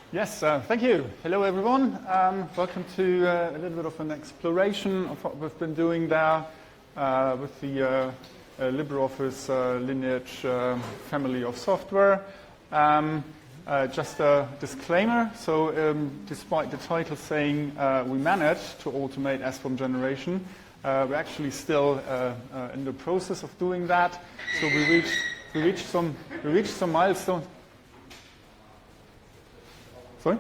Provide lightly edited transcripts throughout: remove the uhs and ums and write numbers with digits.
Yes, thank you. Hello, everyone. Welcome to a little bit of an exploration of what we've been doing there with the LibreOffice Lineage family of software. Just a disclaimer. So, despite the title saying we managed to automate SBOM generation, we're actually still in the process of doing that. So we reached some milestones. Sorry?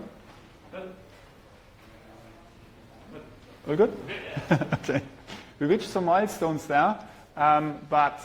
All good? Okay. We reached some milestones there, but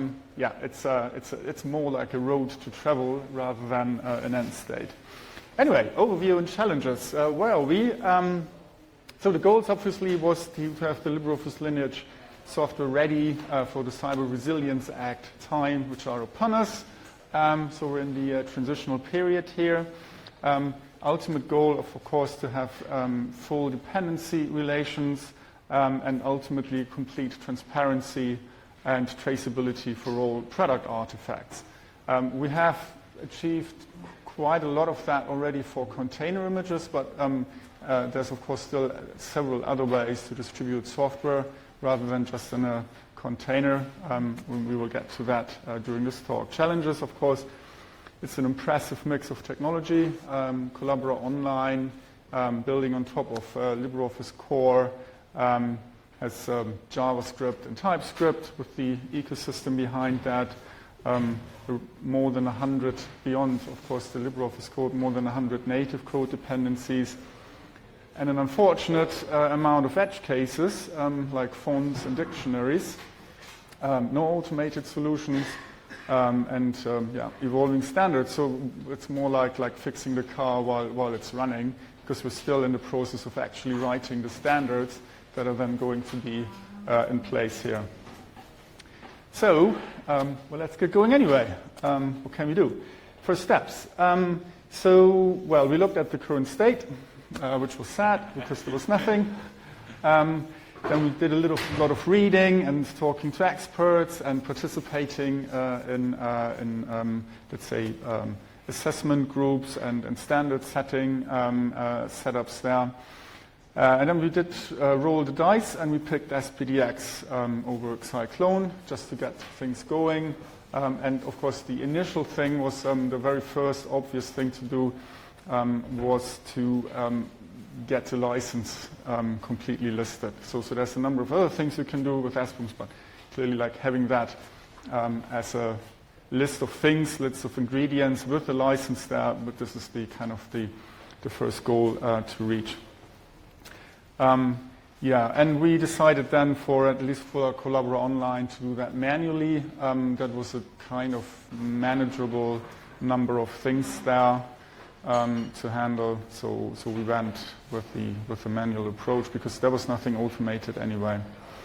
it's more like a road to travel rather than an end state. Anyway, overview and challenges. Where are we? So the goals obviously was to have the LibreOffice Lineage software ready for the Cyber Resilience Act time, which are upon us. So we're in the transitional period here. Ultimate goal, of course, to have full dependency relations and ultimately complete transparency and traceability for all product artifacts. We have achieved quite a lot of that already for container images, but there's, of course, still several other ways to distribute software rather than just in a container. We will get to that during this talk. Challenges, of course. It's an impressive mix of technology, Collabora Online, building on top of LibreOffice Core, has JavaScript and TypeScript with the ecosystem behind that, more than 100, beyond, of course, the LibreOffice code, more than 100 native code dependencies, and an unfortunate amount of edge cases, like fonts and dictionaries, no automated solutions, evolving standards. So it's more like fixing the car while it's running, because we're still in the process of actually writing the standards that are then going to be in place here. So, let's get going anyway. What can we do? First steps. We looked at the current state, which was sad because there was nothing. Then we did a lot of reading and talking to experts and participating in let's say, assessment groups and standard setting setups there. And then we did roll the dice and we picked SPDX over Cyclone just to get things going. And of course, the initial thing was the very first obvious thing to do was to get a license completely listed. So there's a number of other things you can do with SBOMs, but clearly like having that as a list of things, list of ingredients with a license there, but this is the kind of the first goal to reach. And we decided then for at least for Collabora Online to do that manually. That was a kind of manageable number of things there to handle. So we went with the manual approach because there was nothing automated anyway.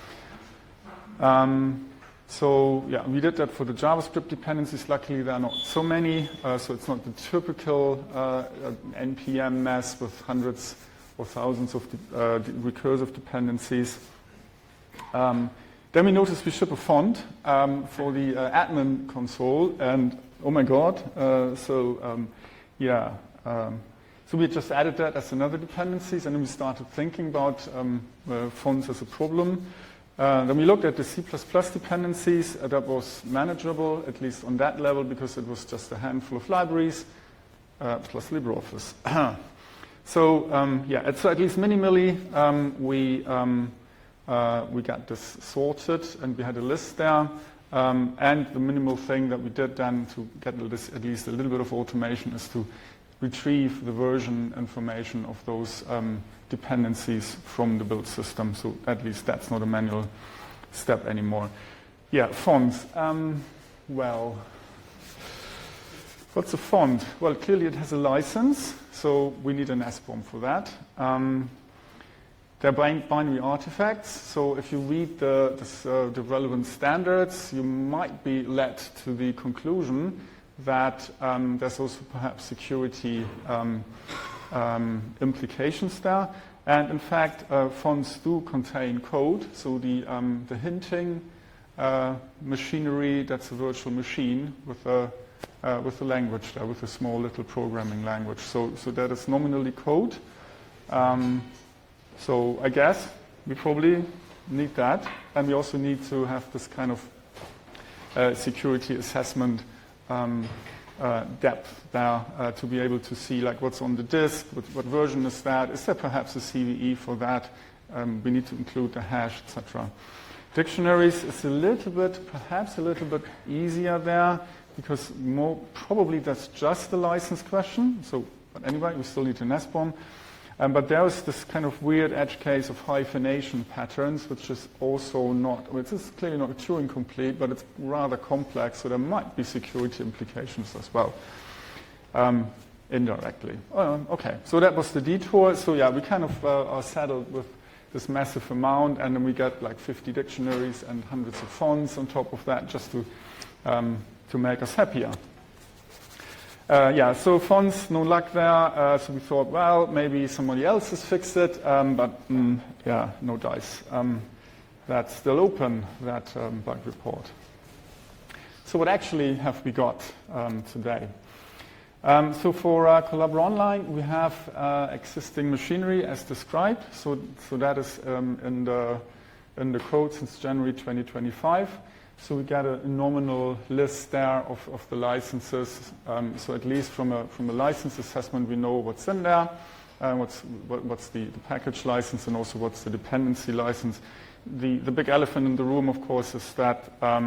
We did that for the JavaScript dependencies. Luckily, there are not so many, so it's not the typical NPM mess with hundreds or thousands of recursive dependencies. Then we noticed we ship a font for the admin console, and oh my god! So we just added that as another dependencies, and then we started thinking about fonts as a problem. Then we looked at the C++ dependencies. That was manageable, at least on that level, because it was just a handful of libraries plus LibreOffice. So at least minimally we got this sorted, and we had a list there. And the minimal thing that we did then to get at least a little bit of automation is to retrieve the version information of those dependencies from the build system. So at least that's not a manual step anymore. Yeah, fonts. What's a font? Well, clearly it has a license, so we need an SBOM for that. They're binary artifacts, so if you read the relevant standards, you might be led to the conclusion that there's also perhaps security implications there. And in fact, fonts do contain code, so the hinting machinery, that's a virtual machine with a with the language there, with a small little programming language. So that is nominally code. So I guess we probably need that, and we also need to have this kind of security assessment depth there to be able to see like what's on the disk, what version is that, is there perhaps a CVE for that, we need to include the hash, etc. Dictionaries is perhaps a little bit easier there, because more probably that's just a license question, so but anyway, we still need an SBOM. But there is this kind of weird edge case of hyphenation patterns, which is also not, well, it's clearly not Turing complete, but it's rather complex, so there might be security implications as well, indirectly. Okay, so that was the detour. So yeah, we kind of are saddled with this massive amount, and then we get like 50 dictionaries and hundreds of fonts on top of that, just to make us happier. Yeah, so fonts, no luck there. So we thought, well, maybe somebody else has fixed it, but yeah, no dice. That's still open, that bug report. So what actually have we got today? So for Collabora Online, we have existing machinery as described. So that is in the code since January 2025. So we get a nominal list there of the licenses. So at least from a license assessment, we know what's in there, what's the package license, and also what's the dependency license. The big elephant in the room, of course, is that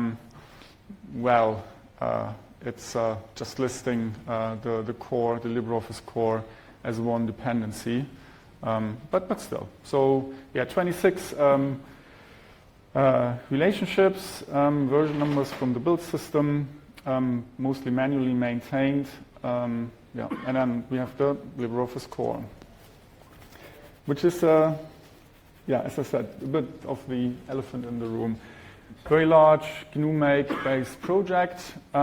it's just listing the core, the LibreOffice core, as one dependency. But still, so yeah, 26. Relationships, version numbers from the build system, mostly manually maintained. Yeah, and then we have the LibreOffice core, which is, yeah, as I said, a bit of the elephant in the room. Very large GNU-make-based project,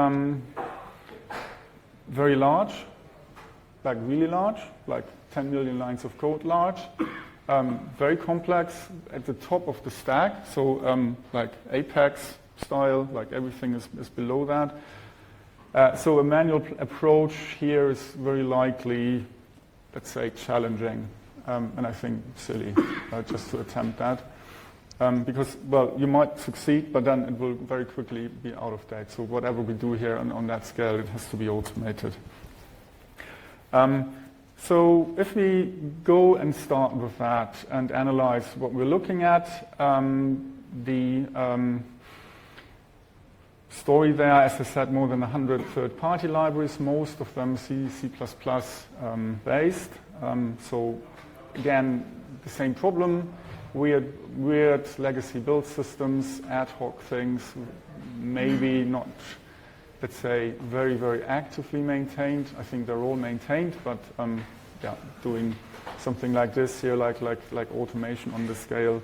very large, like really large, like 10 million lines of code large. Very complex at the top of the stack, so like Apex style, like everything is below that. So a manual approach here is very likely, let's say, challenging, and I think silly just to attempt that. Because, well, you might succeed, but then it will very quickly be out of date. So whatever we do here on that scale, it has to be automated. So if we go and start with that and analyze what we're looking at, the story there, as I said, more than 100 third-party libraries, most of them C++ based. So again, the same problem, weird legacy build systems, ad hoc things, maybe not, let's say, very, very actively maintained. I think they're all maintained, but yeah, doing something like this here, like automation on the scale,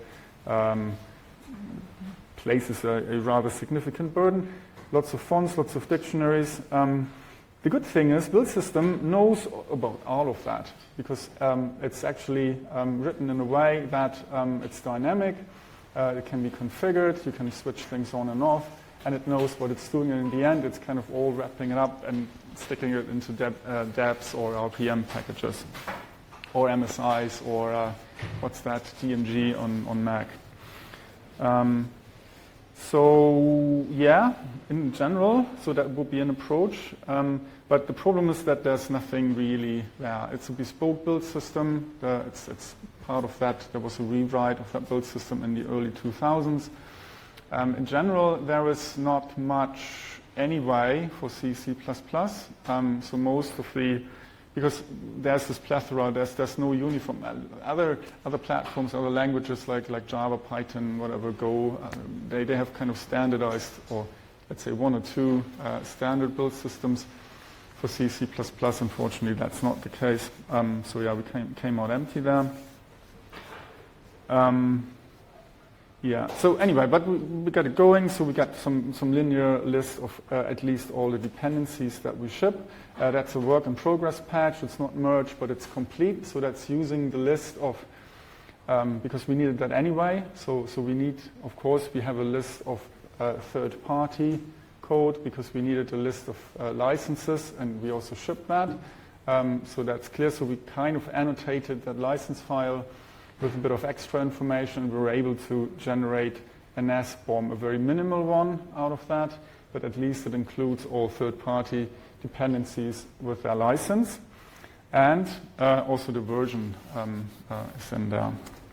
places a rather significant burden. Lots of fonts, lots of dictionaries. The good thing is build system knows about all of that, because it's actually written in a way that it's dynamic, it can be configured, you can switch things on and off, and it knows what it's doing, and in the end it's kind of all wrapping it up and sticking it into DEPs or RPM packages, or MSIs, or what's that, DMG on Mac. So yeah, in general, so that would be an approach. But the problem is that there's nothing really there. It's a bespoke build system. It's part of that. There was a rewrite of that build system in the early 2000s. In general, there is not much anyway for C++. So most of the, because there's this plethora, there's no uniform. Other platforms, other languages like Java, Python, whatever, Go, they have kind of standardized, or let's say one or two standard build systems. For C++, unfortunately, that's not the case. So yeah, we came out empty there. Yeah, so anyway, but we got it going, so we got some linear list of at least all the dependencies that we ship. That's a work in progress patch. It's not merged, but it's complete, so that's using the list of, because we needed that anyway, so we need, of course, we have a list of third-party code because we needed a list of licenses, and we also shipped that. So that's clear. So we kind of annotated that license file with a bit of extra information. We were able to generate a NASBOM, a very minimal one out of that, but at least it includes all third-party dependencies with their license. And also the version is in there.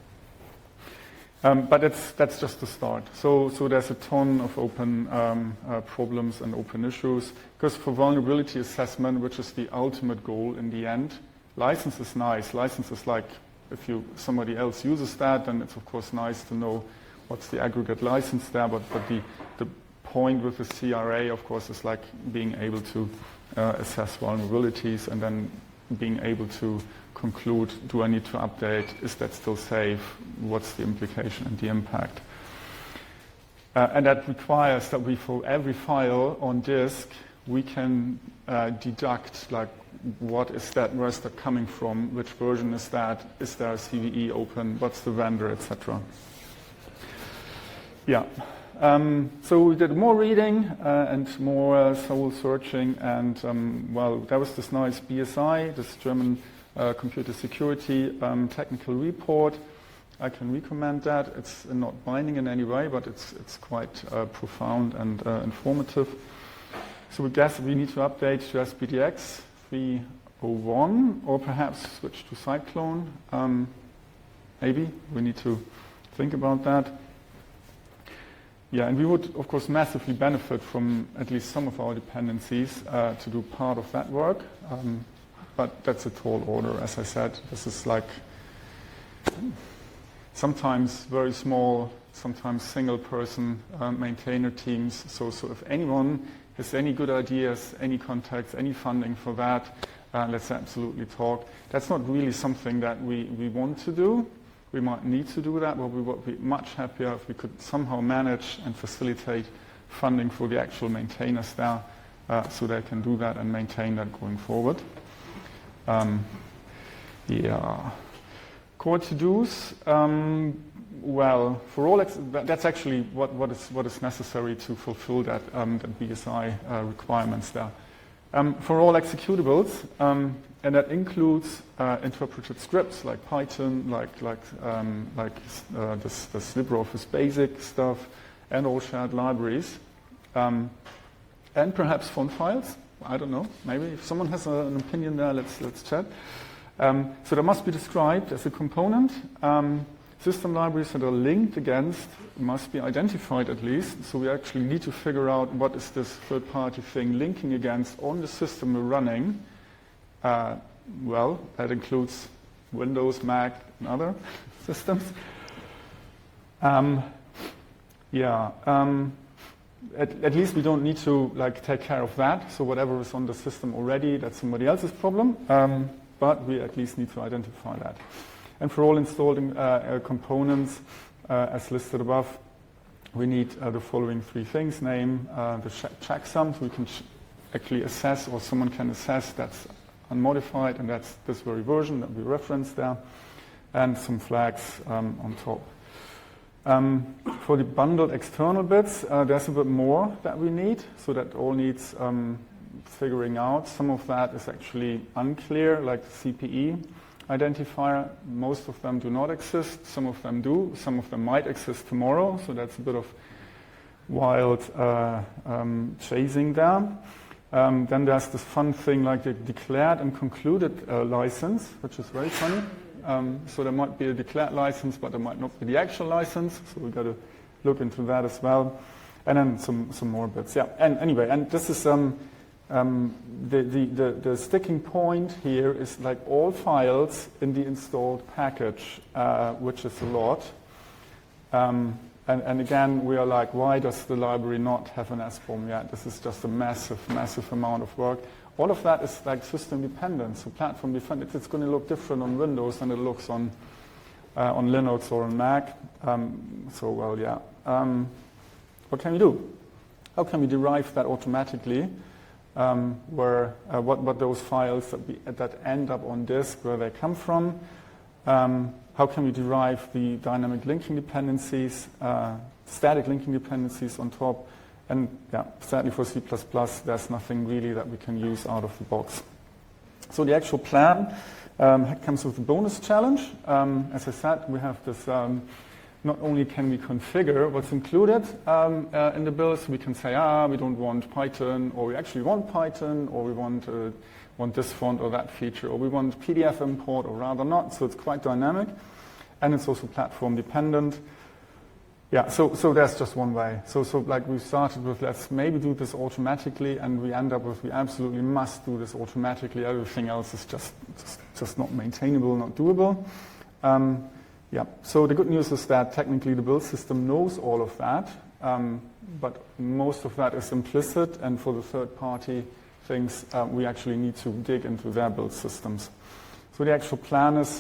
But that's just the start. So there's a ton of open problems and open issues. Because for vulnerability assessment, which is the ultimate goal in the end, license is nice. License is like if somebody else uses that, then it's of course nice to know what's the aggregate license there. But the point with the CRA, of course, is like being able to assess vulnerabilities and then being able to conclude, do I need to update? Is that still safe? What's the implication and the impact? And that requires that we, for every file on disk, we can deduct like what is that, where's that coming from, which version is that, is there a CVE open, what's the vendor, etc. Yeah. So we did more reading and more soul searching, and well, there was this nice BSI, this German computer security technical report. I can recommend that. It's not binding in any way, but it's quite profound and informative. So we guess we need to update to SPDX 3.01 or perhaps switch to Cyclone. Maybe we need to think about that. Yeah, and we would, of course, massively benefit from at least some of our dependencies to do part of that work. But that's a tall order, as I said. This is like sometimes very small, sometimes single-person maintainer teams. So if anyone has any good ideas, any contacts, any funding for that, let's absolutely talk. That's not really something that we want to do. We might need to do that, but we would be much happier if we could somehow manage and facilitate funding for the actual maintainers there so they can do that and maintain that going forward. Yeah. Core to-dos. Well, for all that's actually what is necessary to fulfill that BSI requirements there. For all executables, and that includes interpreted scripts like Python, like this LibreOffice Basic stuff, and all shared libraries, and perhaps font files. I don't know. Maybe if someone has an opinion there, let's chat. So that must be described as a component. System libraries that are linked against must be identified at least. So we actually need to figure out what is this third-party thing linking against on the system we're running. Well, that includes Windows, Mac, and other systems. At least we don't need to take care of that. So whatever is on the system already, that's somebody else's problem. But we at least need to identify that. And for all installed components, as listed above, we need the following three things: name, the checksum, so we can actually assess, or someone can assess that's unmodified, and that's this very version that we referenced there, and some flags on top. For the bundled external bits, there's a bit more that we need, so that all needs figuring out. Some of that is actually unclear, like the CPE identifier. Most of them do not exist. Some of them do. Some of them might exist tomorrow, so that's a bit of wild chasing there. Then there's this fun thing like the declared and concluded license, which is very funny. So there might be a declared license, but there might not be the actual license. So we've got to look into that as well. And then some more bits. Yeah. And anyway, and this is the sticking point here is like all files in the installed package, which is a lot. And again, we are like, why does the library not have an SBOM yet? This is just a massive, massive amount of work. All of that is like system dependent, so platform dependent. It's going to look different on Windows than it looks on Linux or on Mac. Well, yeah. What can we do? How can we derive that automatically? What those files that end up on disk, where they come from? How can we derive the dynamic linking dependencies, static linking dependencies on top, And yeah, sadly for C++, there's nothing really that we can use out of the box. So the actual plan comes with a bonus challenge. As I said, we have this, not only can we configure what's included in the build, so we can say, we don't want Python, or we actually want Python, or we want this font or that feature, or we want PDF import, or rather not. So it's quite dynamic, and it's also platform dependent. Yeah, so there's just one way. So like we started with, let's maybe do this automatically, and we end up with, we absolutely must do this automatically. Everything else is just not maintainable, not doable. Yeah, so the good news is that technically the build system knows all of that, but most of that is implicit, and for the third-party things, we actually need to dig into their build systems. So the actual plan is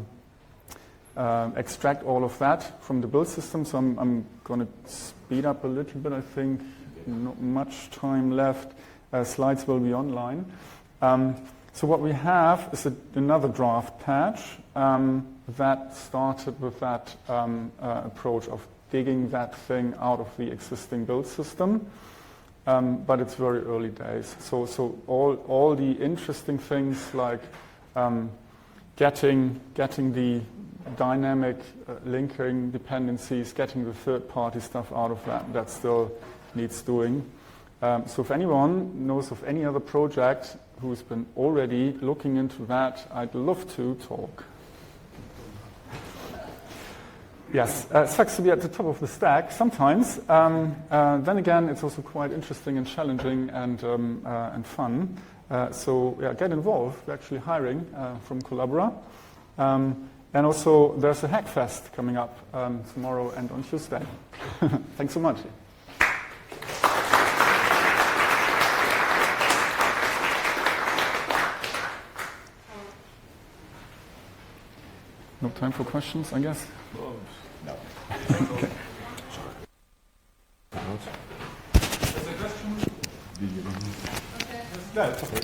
extract all of that from the build system. So I'm going to speed up a little bit, I think. Not much time left. Slides will be online. So what we have is another draft patch that started with that approach of digging that thing out of the existing build system. But it's very early days. So all the interesting things like getting the dynamic linking dependencies, getting the third-party stuff out of that still needs doing. So if anyone knows of any other project who's been already looking into that, I'd love to talk. Yes, it sucks to be at the top of the stack sometimes. Then again, it's also quite interesting and challenging and fun. So yeah, get involved. We're actually hiring from Collabora. And also, there's a Hackfest coming up tomorrow and on Tuesday. Thanks so much. No time for questions, I guess? No. Okay. There's a question? Yeah, it's okay.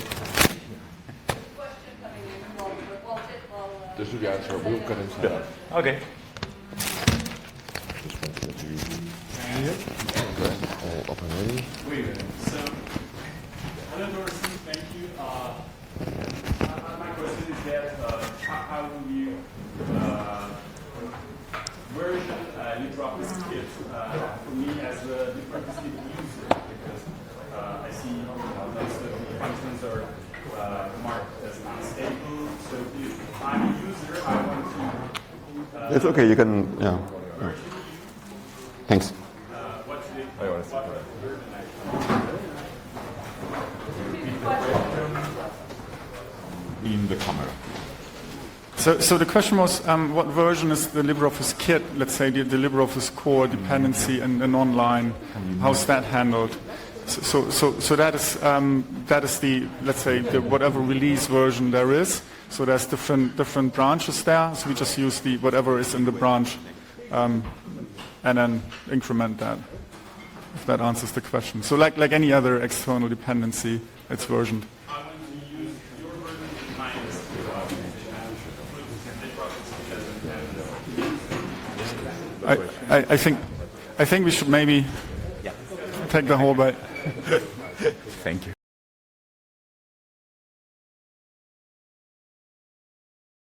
Dus doe je uit, we kunnen het snel. Okay. All up and ready. Wait a minute. So, hello Dorsey, thank you. My question is that how will you version LibreOffice Kit for me as a LibreOffice Kit user? Because I see most of the functions are marked as unstable. So if I'm a user, I want to... It's okay, you can, yeah. Thanks. What's the In the camera. So the question was, what version is the LibreOffice Kit, let's say the LibreOffice Core dependency and online, how's that handled? So that is the, let's say, the whatever release version there is. So there's different branches there. So we just use the whatever is in the branch, and then increment that. If that answers the question. So like any other external dependency, it's versioned. I want to use your version minus I think we should maybe take the whole bite. Thank you.